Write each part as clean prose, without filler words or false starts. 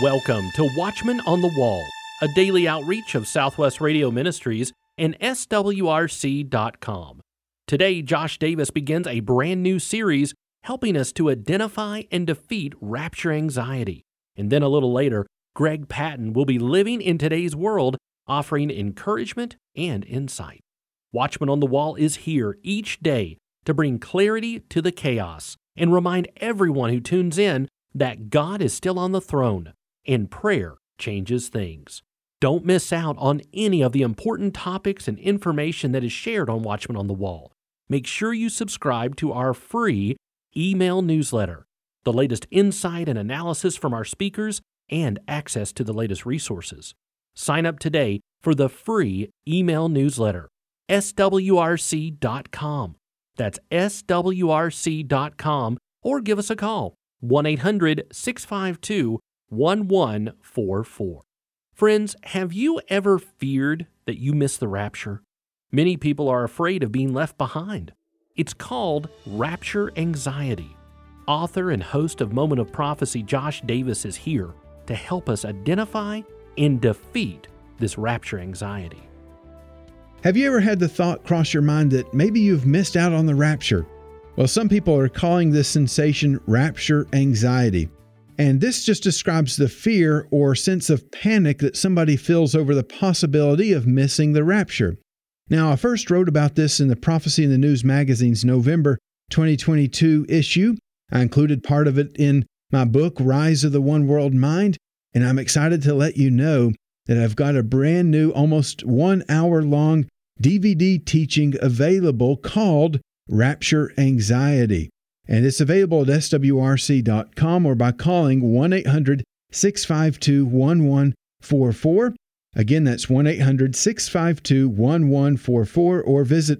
Welcome to Watchman on the Wall, a daily outreach of Southwest Radio Ministries and SWRC.com. Today, Josh Davis begins a brand new series helping us to identify and defeat rapture anxiety. And then a little later, Greg Patton will be living in today's world, offering encouragement and insight. Watchman on the Wall is here each day to bring clarity to the chaos and remind everyone who tunes in that God is still on the throne and prayer changes things. Don't miss out on any of the important topics and information that is shared on Watchman on the Wall. Make sure you subscribe to our free email newsletter, the latest insight and analysis from our speakers, and access to the latest resources. Sign up today for the free email newsletter, swrc.com. That's swrc.com, or give us a call, 1-800-652-1144. Friends, have you ever feared that you missed the rapture? Many people are afraid of being left behind. It's called rapture anxiety. Author and host of Moment of Prophecy, Josh Davis, is here to help us identify and defeat this rapture anxiety. Have you ever had the thought cross your mind that maybe you've missed out on the rapture? Well, some people are calling this sensation rapture anxiety. And this just describes the fear or sense of panic that somebody feels over the possibility of missing the rapture. Now, I first wrote about this in the Prophecy in the News magazine's November 2022 issue. I included part of it in my book, Rise of the One World Mind, and I'm excited to let you know that I've got a brand new, almost 1 hour long DVD teaching available called Rapture Anxiety. And it's available at swrc.com or by calling 1-800-652-1144. Again, that's 1-800-652-1144 or visit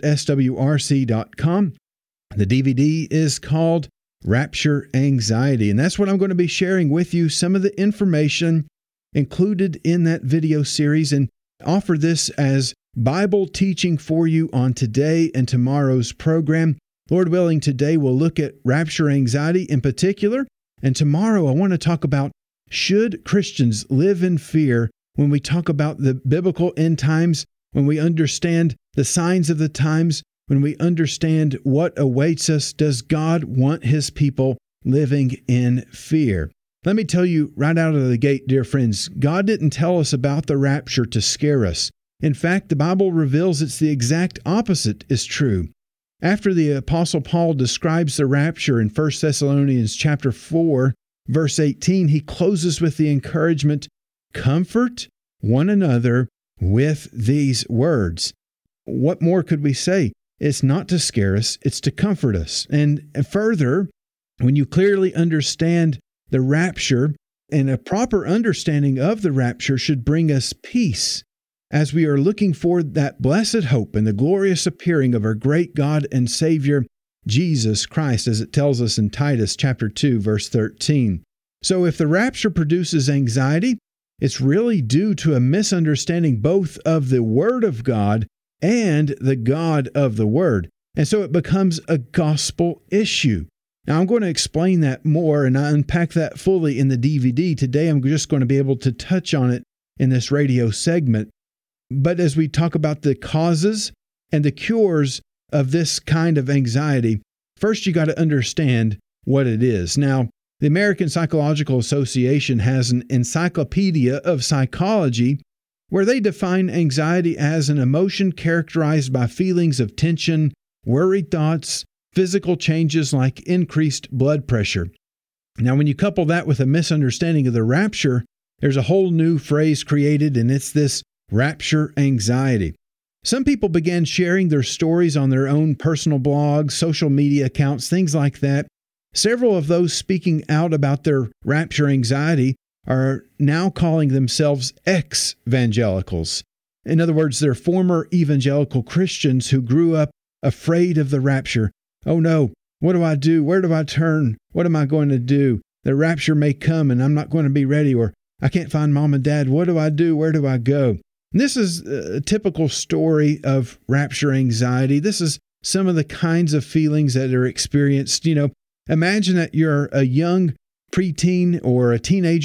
swrc.com. The DVD is called Rapture Anxiety, and that's what I'm going to be sharing with you, some of the information included in that video series, and offer this as Bible teaching for you on today and tomorrow's program. Lord willing, today we'll look at rapture anxiety in particular, and tomorrow I want to talk about, should Christians live in fear when we talk about the biblical end times, when we understand the signs of the times, when we understand what awaits us? Does God want His people living in fear? Let me tell you right out of the gate, dear friends, God didn't tell us about the rapture to scare us. In fact, the Bible reveals it's the exact opposite is true. After the Apostle Paul describes the rapture in 1 Thessalonians chapter 4, verse 18, he closes with the encouragement, "Comfort one another with these words." What more could we say? It's not to scare us, it's to comfort us. And further, when you clearly understand the rapture, and a proper understanding of the rapture should bring us peace as we are looking for that blessed hope and the glorious appearing of our great God and Savior, Jesus Christ, as it tells us in Titus chapter 2, verse 13. So if the rapture produces anxiety, it's really due to a misunderstanding both of the Word of God and the God of the Word. And so it becomes a gospel issue. Now, I'm going to explain that more, and I unpack that fully in the DVD. Today, I'm just going to be able to touch on it in this radio segment. But as we talk about the causes and the cures of this kind of anxiety, first you got to understand what it is. Now, the American Psychological Association has an encyclopedia of psychology where they define anxiety as an emotion characterized by feelings of tension, worried thoughts, physical changes like increased blood pressure. Now, when you couple that with a misunderstanding of the rapture, there's a whole new phrase created, and it's this rapture anxiety. Some people began sharing their stories on their own personal blogs, social media accounts, things like that. Several of those speaking out about their rapture anxiety are now calling themselves ex-evangelicals. In other words, they're former evangelical Christians who grew up afraid of the rapture. Oh no, what do I do? Where do I turn? What am I going to do? The rapture may come and I'm not going to be ready, or I can't find mom and dad. What do I do? Where do I go? And this is a typical story of rapture anxiety. This is some of the kinds of feelings that are experienced. Imagine that you're a young preteen or a teenager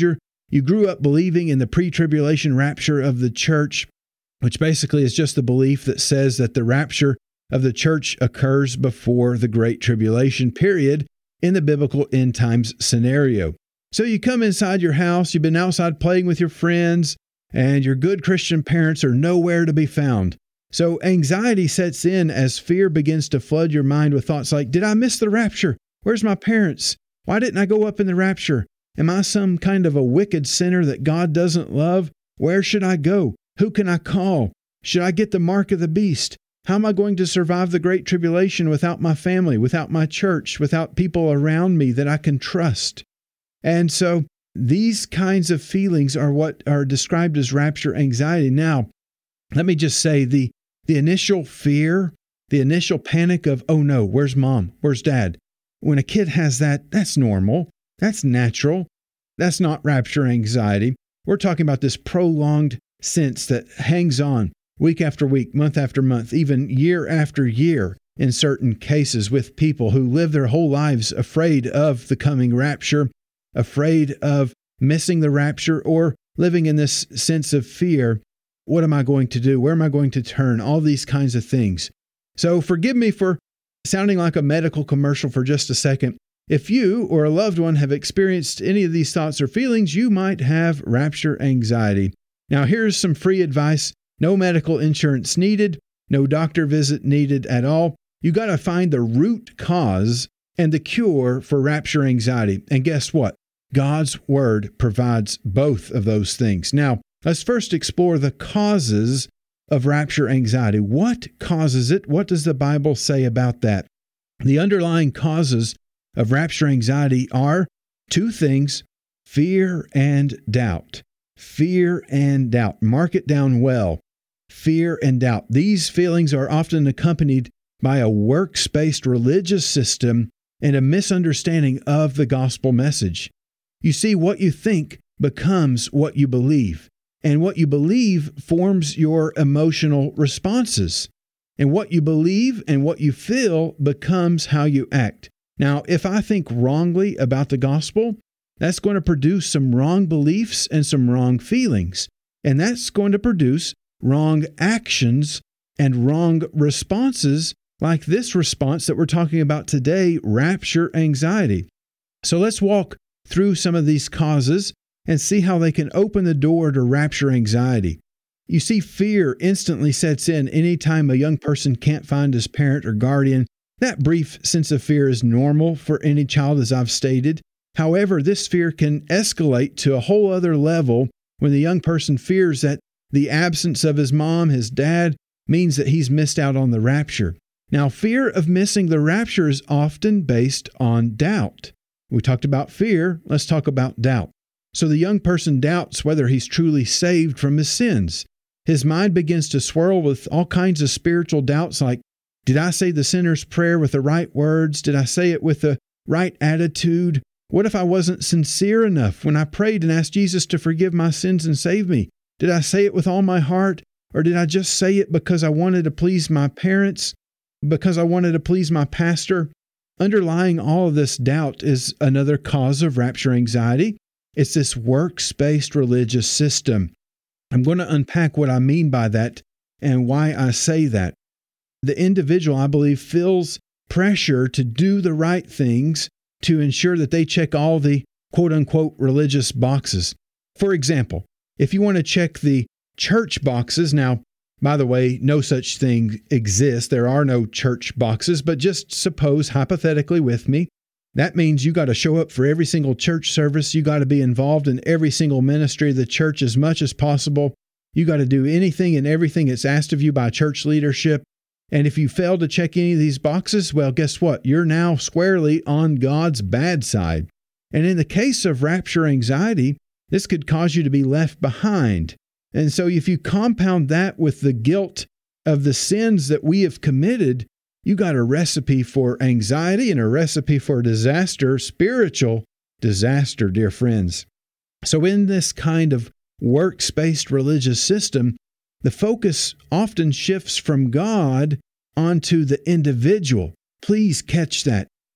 you grew up believing in the pre-tribulation rapture of the church, which basically is just the belief that says that the rapture of the church occurs before the Great Tribulation period in the biblical end times scenario. So you come inside your house, you've been outside playing with your friends, and your good Christian parents are nowhere to be found. So anxiety sets in as fear begins to flood your mind with thoughts like, did I miss the rapture? Where's my parents? Why didn't I go up in the rapture? Am I some kind of a wicked sinner that God doesn't love? Where should I go? Who can I call? Should I get the mark of the beast? How am I going to survive the Great Tribulation without my family, without my church, without people around me that I can trust? And so these kinds of feelings are what are described as rapture anxiety. Now, let me just say the initial fear, the initial panic of, oh no, where's mom? Where's dad? When a kid has that, that's normal. That's natural. That's not rapture anxiety. We're talking about this prolonged sense that hangs on week after week, month after month, even year after year in certain cases with people who live their whole lives afraid of the coming rapture, afraid of missing the rapture, or living in this sense of fear. What am I going to do? Where am I going to turn? All these kinds of things. So forgive me for sounding like a medical commercial for just a second. If you or a loved one have experienced any of these thoughts or feelings, you might have rapture anxiety. Now, here's some free advice. No medical insurance needed, no doctor visit needed at all. You got to find the root cause and the cure for rapture anxiety. And guess what? God's Word provides both of those things. Now, let's first explore the causes of rapture anxiety. What causes it? What does the Bible say about that? The underlying causes of rapture anxiety are two things: fear and doubt. Fear and doubt. Mark it down well. Fear and doubt. These feelings are often accompanied by a works-based religious system and a misunderstanding of the gospel message. You see, what you think becomes what you believe, and what you believe forms your emotional responses. And what you believe and what you feel becomes how you act. Now, if I think wrongly about the gospel, that's going to produce some wrong beliefs and some wrong feelings. And that's going to produce wrong actions and wrong responses, like this response that we're talking about today, rapture anxiety. So let's walk through some of these causes and see how they can open the door to rapture anxiety. You see, fear instantly sets in anytime a young person can't find his parent or guardian. That brief sense of fear is normal for any child, as I've stated. However, this fear can escalate to a whole other level when the young person fears that the absence of his mom, his dad, means that he's missed out on the rapture. Now, fear of missing the rapture is often based on doubt. We talked about fear. Let's talk about doubt. So the young person doubts whether he's truly saved from his sins. His mind begins to swirl with all kinds of spiritual doubts like, did I say the sinner's prayer with the right words? Did I say it with the right attitude? What if I wasn't sincere enough when I prayed and asked Jesus to forgive my sins and save me? Did I say it with all my heart? Or did I just say it because I wanted to please my parents? Because I wanted to please my pastor? Underlying all of this doubt is another cause of rapture anxiety. It's this works-based religious system. I'm going to unpack what I mean by that and why I say that. The individual, I believe, feels pressure to do the right things to ensure that they check all the quote-unquote religious boxes. For example, if you want to check the church boxes, now, by the way, no such thing exists. There are no church boxes, but just suppose hypothetically with me, that means you got to show up for every single church service. You got to be involved in every single ministry of the church as much as possible. You got to do anything and everything that's asked of you by church leadership. And if you fail to check any of these boxes, well, guess what? You're now squarely on God's bad side. And in the case of rapture anxiety, this could cause you to be left behind. And so if you compound that with the guilt of the sins that we have committed, you got a recipe for anxiety and a recipe for disaster, spiritual disaster, dear friends. So in this kind of works-based religious system, the focus often shifts from God onto the individual. Please catch that.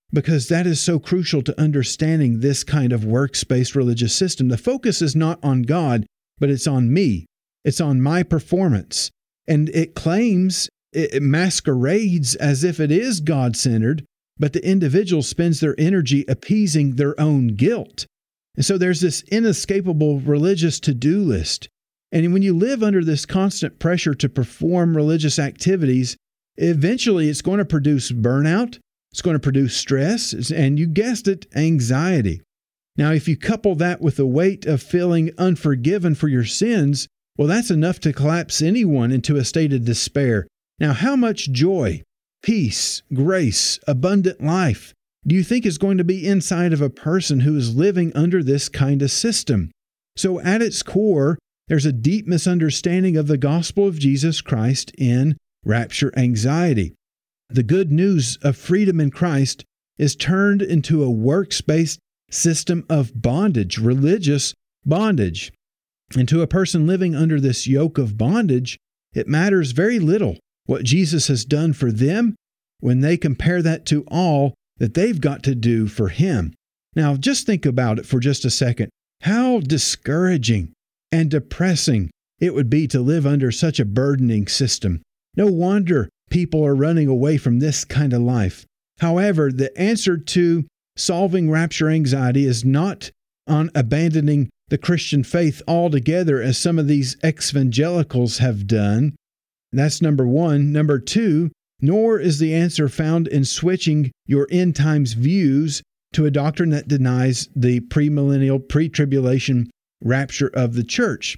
because that is so crucial to understanding this kind of works-based religious system. The focus is not on God, but it's on me. It's on my performance. And it claims, it masquerades as if it is God-centered, but the individual spends their energy appeasing their own guilt. And so there's this inescapable religious to-do list. And when you live under this constant pressure to perform religious activities, eventually it's going to produce burnout, it's going to produce stress, and you guessed it, anxiety. Now, if you couple that with the weight of feeling unforgiven for your sins, well, that's enough to collapse anyone into a state of despair. Now, how much joy, peace, grace, abundant life do you think is going to be inside of a person who is living under this kind of system? So at its core, there's a deep misunderstanding of the gospel of Jesus Christ in rapture anxiety. The good news of freedom in Christ is turned into a works-based system of bondage, religious bondage. And to a person living under this yoke of bondage, it matters very little what Jesus has done for them when they compare that to all that they've got to do for Him. Now, just think about it for just a second. How discouraging and depressing it would be to live under such a burdening system. No wonder people are running away from this kind of life. However, the answer to solving rapture anxiety is not on abandoning the Christian faith altogether, as some of these evangelicals have done. That's number one. Number two, nor is the answer found in switching your end times views to a doctrine that denies the premillennial, pre-tribulation rapture of the church.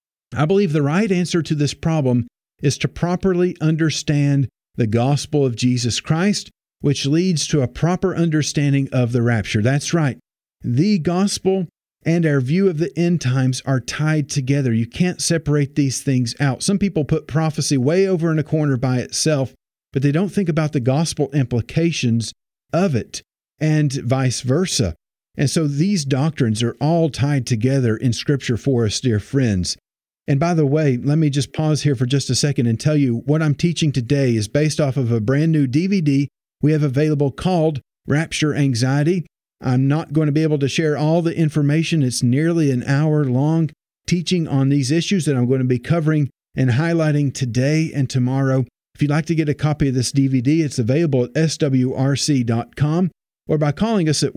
I believe the right answer to this problem is to properly understand the gospel of Jesus Christ, which leads to a proper understanding of the rapture. That's right. The gospel and our view of the end times are tied together. You can't separate these things out. Some people put prophecy way over in a corner by itself, but they don't think about the gospel implications of it, and vice versa. And so these doctrines are all tied together in Scripture for us, dear friends. And by the way, let me just pause here for just a second and tell you what I'm teaching today is based off of a brand new DVD we have available called Rapture Anxiety. I'm not going to be able to share all the information. It's nearly an hour long teaching on these issues that I'm going to be covering and highlighting today and tomorrow. If you'd like to get a copy of this DVD, it's available at swrc.com or by calling us at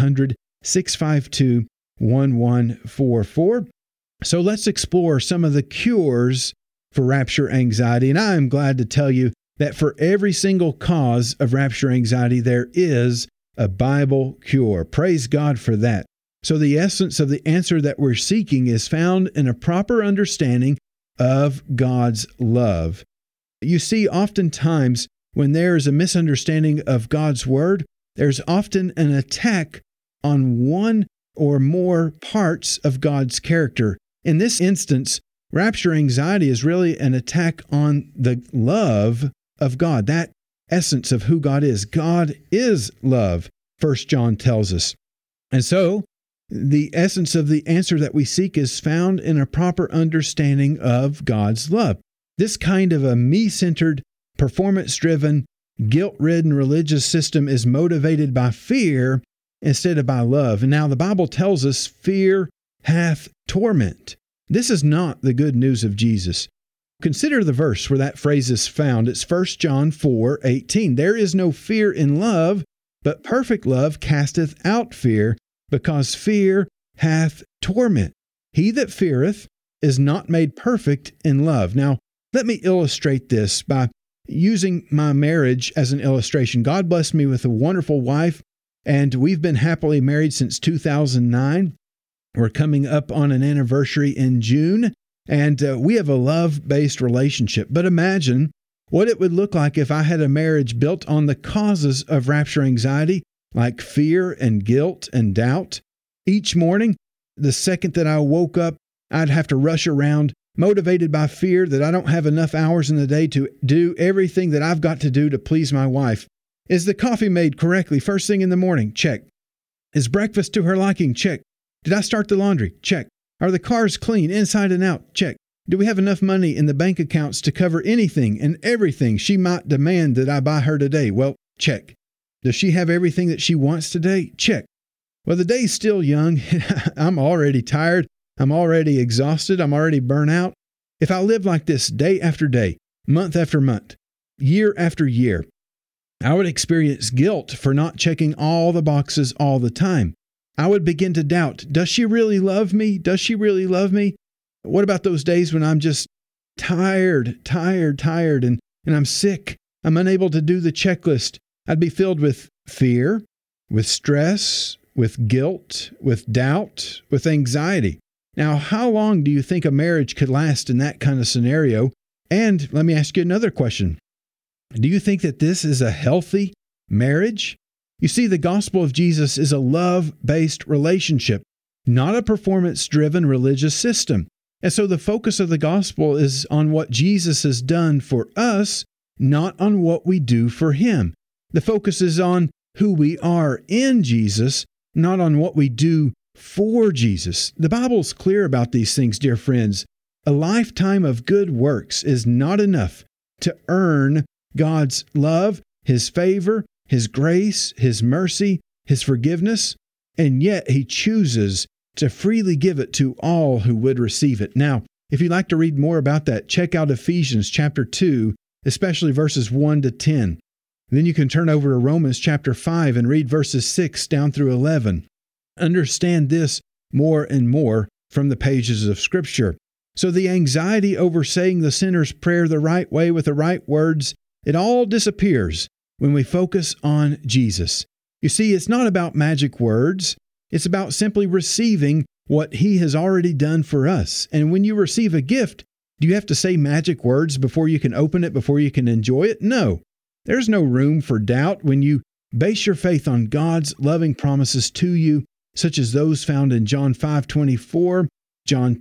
1-800-652-1144. So let's explore some of the cures for rapture anxiety. And I am glad to tell you that for every single cause of rapture anxiety, there is a Bible cure. Praise God for that. So the essence of the answer that we're seeking is found in a proper understanding of God's love. You see, oftentimes when there is a misunderstanding of God's Word, there's often an attack on one or more parts of God's character. In this instance, rapture anxiety is really an attack on the love of God, that essence of who God is. God is love, 1 John tells us. And so, the essence of the answer that we seek is found in a proper understanding of God's love. This kind of a me-centered, performance-driven, guilt-ridden religious system is motivated by fear instead of by love. And now the Bible tells us fear hath torment. This is not the good news of Jesus. Consider the verse where that phrase is found. It's 1 John 4:18. There is no fear in love, but perfect love casteth out fear, because fear hath torment. He that feareth is not made perfect in love. Now, let me illustrate this by using my marriage as an illustration. God blessed me with a wonderful wife, and we've been happily married since 2009. We're coming up on an anniversary in June, and we have a love-based relationship. But imagine what it would look like if I had a marriage built on the causes of rapture anxiety, like fear and guilt and doubt. Each morning, the second that I woke up, I'd have to rush around, motivated by fear that I don't have enough hours in the day to do everything that I've got to do to please my wife. Is the coffee made correctly first thing in the morning? Check. Is breakfast to her liking? Check. Did I start the laundry? Check. Are the cars clean inside and out? Check. Do we have enough money in the bank accounts to cover anything and everything she might demand that I buy her today? Well, check. Does she have everything that she wants today? Check. Well, the day's still young. I'm already tired. I'm already exhausted. I'm already burnt out. If I live like this day after day, month after month, year after year, I would experience guilt for not checking all the boxes all the time. I would begin to doubt, does she really love me? Does she really love me? What about those days when I'm just tired, and I'm sick? I'm unable to do the checklist. I'd be filled with fear, with stress, with guilt, with doubt, with anxiety. Now, how long do you think a marriage could last in that kind of scenario? And let me ask you another question. Do you think that this is a healthy marriage? You see, the gospel of Jesus is a love-based relationship, not a performance-driven religious system. And so the focus of the gospel is on what Jesus has done for us, not on what we do for Him. The focus is on who we are in Jesus, not on what we do for Jesus. The Bible's clear about these things, dear friends. A lifetime of good works is not enough to earn God's love, His favor, His grace, His mercy, His forgiveness, and yet He chooses to freely give it to all who would receive it. Now, if you'd like to read more about that, check out Ephesians chapter 2, especially verses 1 to 10. Then you can turn over to Romans chapter 5 and read verses 6 down through 11. Understand this more and more from the pages of Scripture. So the anxiety over saying the sinner's prayer the right way with the right words, it all disappears when we focus on Jesus. You see, it's not about magic words. It's about simply receiving what He has already done for us. And when you receive a gift, do you have to say magic words before you can open it, before you can enjoy it? No. There's no room for doubt when you base your faith on God's loving promises to you, such as those found in John 5:24, John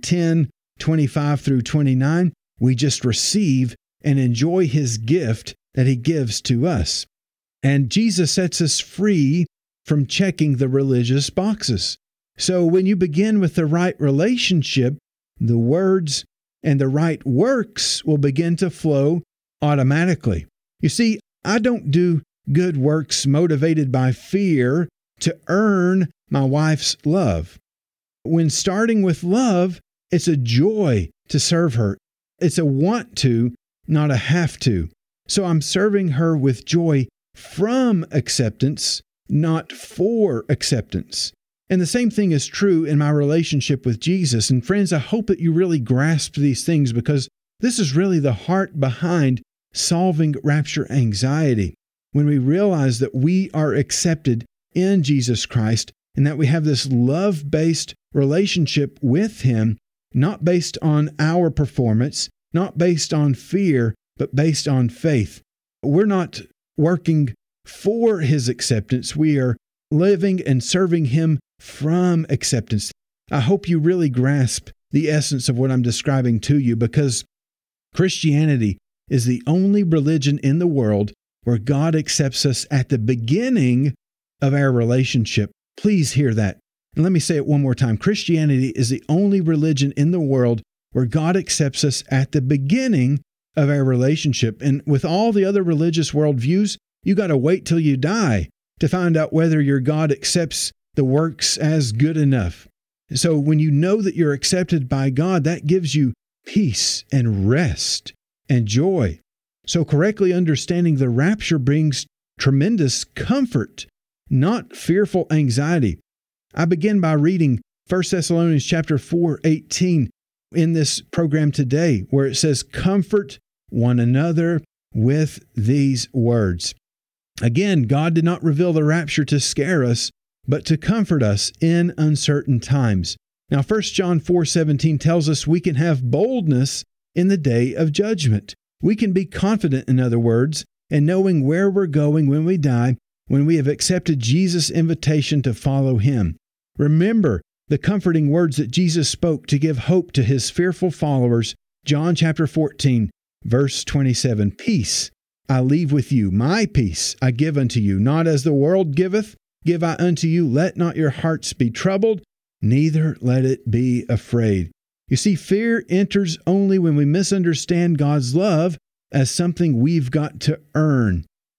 10:25 through 29. We just receive and enjoy His gift that He gives to us. And Jesus sets us free from checking the religious boxes. So when you begin with the right relationship, the words and the right works will begin to flow automatically. You see, I don't do good works motivated by fear to earn my wife's love. When starting with love, it's a joy to serve her. It's a want to, not a have to. So I'm serving her with joy from acceptance, not for acceptance. And the same thing is true in my relationship with Jesus. And friends, I hope that you really grasp these things, because this is really the heart behind solving rapture anxiety. When we realize that we are accepted in Jesus Christ and that we have this love-based relationship with Him, not based on our performance, not based on fear, but based on faith. We're not working for His acceptance. We are living and serving Him from acceptance. I hope you really grasp the essence of what I'm describing to you, because Christianity is the only religion in the world where God accepts us at the beginning of our relationship. Please hear that. And let me say it one more time. Christianity is the only religion in the world where God accepts us at the beginning of our relationship. And with all the other religious worldviews, you got to wait till you die to find out whether your God accepts the works as good enough. So when you know that you're accepted by God, that gives you peace and rest and joy. So correctly understanding the rapture brings tremendous comfort, not fearful anxiety. I begin by reading 1 Thessalonians chapter 4:18 in this program today, where it says, "Comfort one another with these words." Again, God did not reveal the rapture to scare us, but to comfort us in uncertain times. Now, 1 John 4:17 tells us we can have boldness in the day of judgment. We can be confident, in other words, in knowing where we're going when we die, when we have accepted Jesus' invitation to follow Him. Remember the comforting words that Jesus spoke to give hope to His fearful followers. John chapter 14, verse 27, "Peace I leave with you, my peace I give unto you. Not as the world giveth, give I unto you. Let not your hearts be troubled, neither let it be afraid." You see, fear enters only when we misunderstand God's love as something we've got to earn.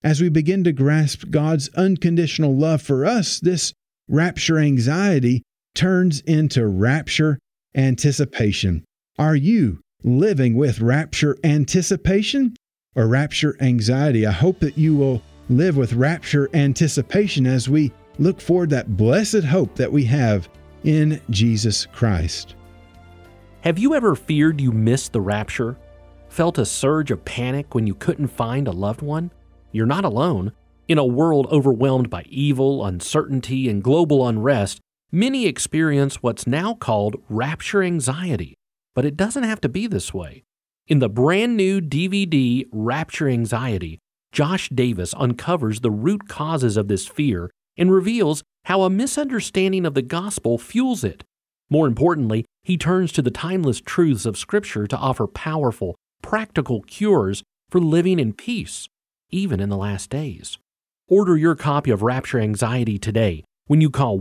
As we begin to grasp God's unconditional love for us, this rapture anxiety turns into rapture anticipation. Are you living with rapture anticipation or rapture anxiety? I hope that you will live with rapture anticipation as we look forward to that blessed hope that we have in Jesus Christ. Have you ever feared you missed the rapture? Felt a surge of panic when you couldn't find a loved one? You're not alone. In a world overwhelmed by evil, uncertainty, and global unrest, many experience what's now called rapture anxiety. But it doesn't have to be this way. In the brand new DVD, Rapture Anxiety, Josh Davis uncovers the root causes of this fear and reveals how a misunderstanding of the gospel fuels it. More importantly, he turns to the timeless truths of Scripture to offer powerful, practical cures for living in peace, even in the last days. Order your copy of Rapture Anxiety today when you call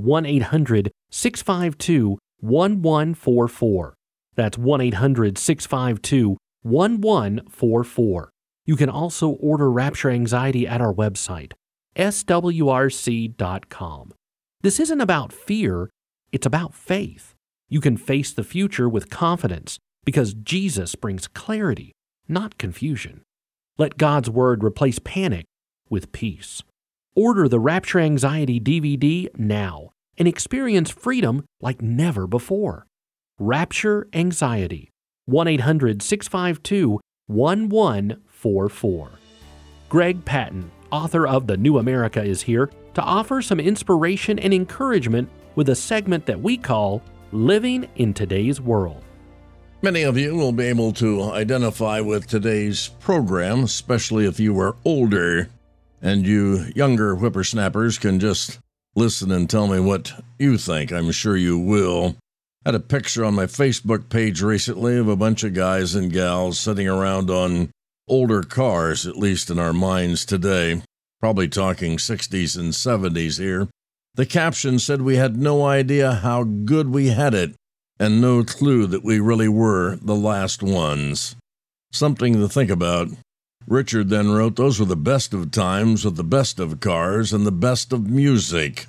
1-800-652-1144. That's 1-800-652-1144. You can also order Rapture Anxiety at our website, swrc.com. This isn't about fear, it's about faith. You can face the future with confidence because Jesus brings clarity, not confusion. Let God's Word replace panic with peace. Order the Rapture Anxiety DVD now and experience freedom like never before. Rapture Anxiety, 1-800-652-1144. Greg Patton, author of The New America, is here to offer some inspiration and encouragement with a segment that we call Living in Today's World. Many of you will be able to identify with today's program, especially if you are older, and you younger whippersnappers can just listen and tell me what you think. I'm sure you will. I had a picture on my Facebook page recently of a bunch of guys and gals sitting around on older cars, at least in our minds today, probably talking 60s and 70s here. The caption said we had no idea how good we had it and no clue that we really were the last ones. Something to think about. Richard then wrote, those were the best of times with the best of cars and the best of music.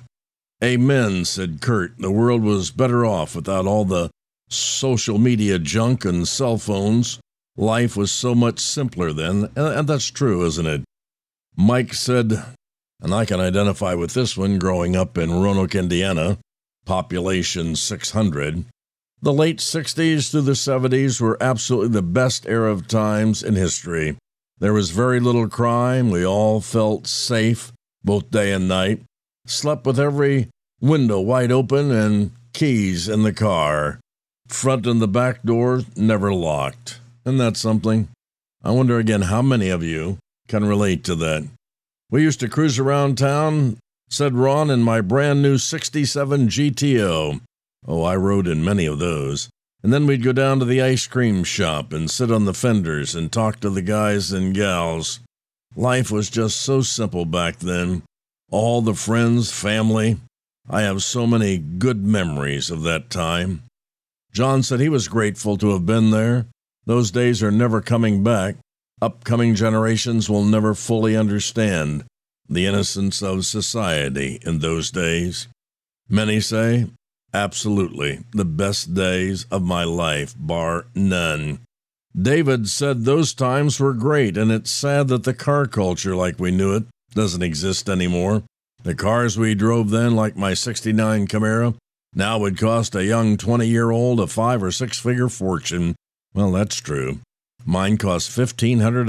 Amen, said Kurt. The world was better off without all the social media junk and cell phones. Life was so much simpler then, and that's true, isn't it? Mike said, and I can identify with this one growing up in Roanoke, Indiana, population 600. The late 60s through the 70s were absolutely the best era of times in history. There was very little crime. We all felt safe, both day and night. Slept with every window wide open and keys in the car. Front and the back door never locked. Isn't that something? I wonder again how many of you can relate to that. We used to cruise around town, said Ron, in my brand new 67 GTO. Oh, I rode in many of those. And then we'd go down to the ice cream shop and sit on the fenders and talk to the guys and gals. Life was just so simple back then. All the friends, family. I have so many good memories of that time. John said he was grateful to have been there. Those days are never coming back. Upcoming generations will never fully understand the innocence of society in those days. Many say, absolutely, the best days of my life, bar none. David said those times were great, and it's sad that the car culture like we knew it doesn't exist anymore. The cars we drove then, like my 69 Camaro, now would cost a young 20-year-old a 5- or 6-figure fortune. Well, that's true. Mine cost $1,500 in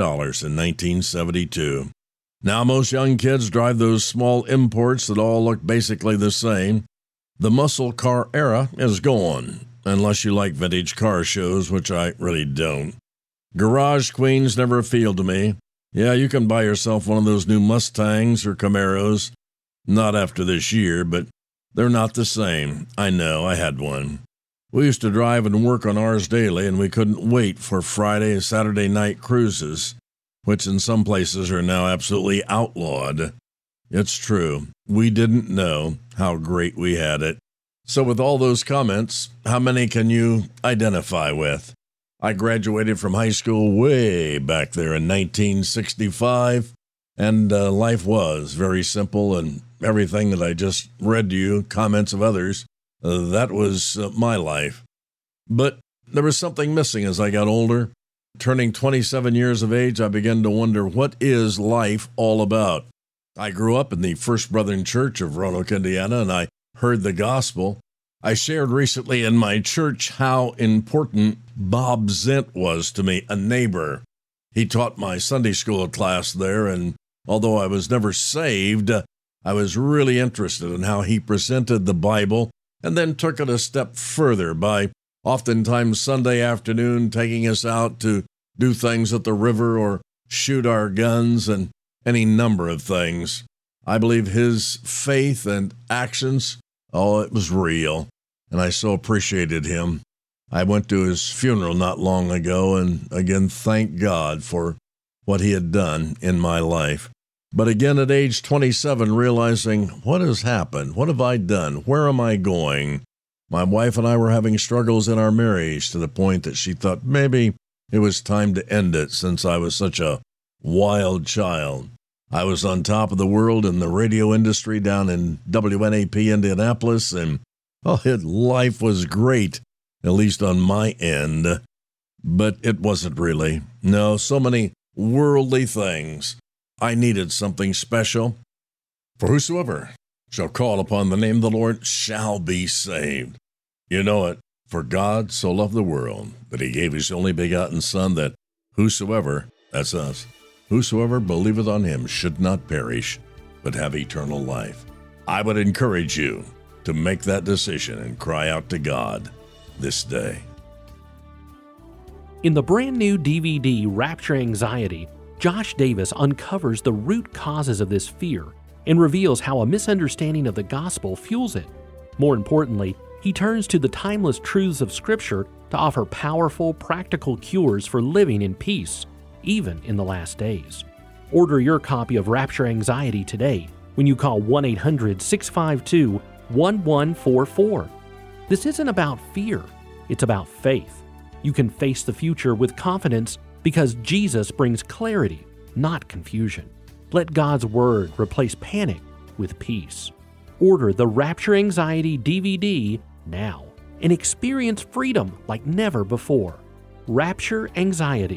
1972. Now most young kids drive those small imports that all look basically the same. The muscle car era is gone, unless you like vintage car shows, which I really don't. Garage queens never appealed to me. Yeah, you can buy yourself one of those new Mustangs or Camaros. Not after this year, but they're not the same. I know, I had one. We used to drive and work on ours daily, and we couldn't wait for Friday and Saturday night cruises, which in some places are now absolutely outlawed. It's true. We didn't know how great we had it. So with all those comments, how many can you identify with? I graduated from high school way back there in 1965. And life was very simple, and everything that I just read to you, comments of others, that was my life. But there was something missing as I got older. Turning 27 years of age, I began to wonder, what is life all about? I grew up in the First Brethren Church of Roanoke, Indiana, and I heard the gospel. I shared recently in my church how important Bob Zent was to me, a neighbor. He taught my Sunday school class there, and although I was never saved, I was really interested in how he presented the Bible and then took it a step further by oftentimes Sunday afternoon taking us out to do things at the river or shoot our guns and any number of things. I believe his faith and actions, it was real, and I so appreciated him. I went to his funeral not long ago, and again, thank God for what he had done in my life. But again, at age 27, realizing, what has happened? What have I done? Where am I going? My wife and I were having struggles in our marriage to the point that she thought maybe it was time to end it since I was such a wild child. I was on top of the world in the radio industry down in WNAP Indianapolis, and life was great, at least on my end. But it wasn't really. No, so many worldly things. I needed something special. For whosoever shall call upon the name of the Lord shall be saved. You know it. For God so loved the world that he gave his only begotten Son, that whosoever, that's us, whosoever believeth on him should not perish, but have eternal life. I would encourage you to make that decision and cry out to God this day. In the brand new DVD, Rapture Anxiety, Josh Davis uncovers the root causes of this fear and reveals how a misunderstanding of the gospel fuels it. More importantly, he turns to the timeless truths of Scripture to offer powerful, practical cures for living in peace, even in the last days. Order your copy of Rapture Anxiety today when you call 1-800-652-1144. This isn't about fear, it's about faith. You can face the future with confidence because Jesus brings clarity, not confusion. Let God's Word replace panic with peace. Order the Rapture Anxiety DVD now and experience freedom like never before. Rapture Anxiety,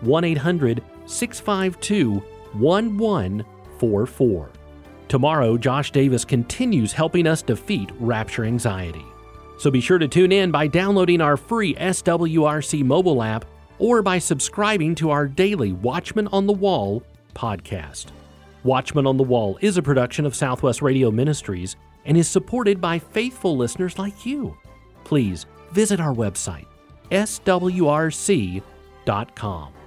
1-800-652-1144. Tomorrow, Josh Davis continues helping us defeat rapture anxiety. So be sure to tune in by downloading our free SWRC mobile app or by subscribing to our daily Watchman on the Wall podcast. Watchman on the Wall is a production of Southwest Radio Ministries and is supported by faithful listeners like you. Please visit our website, swrc.com.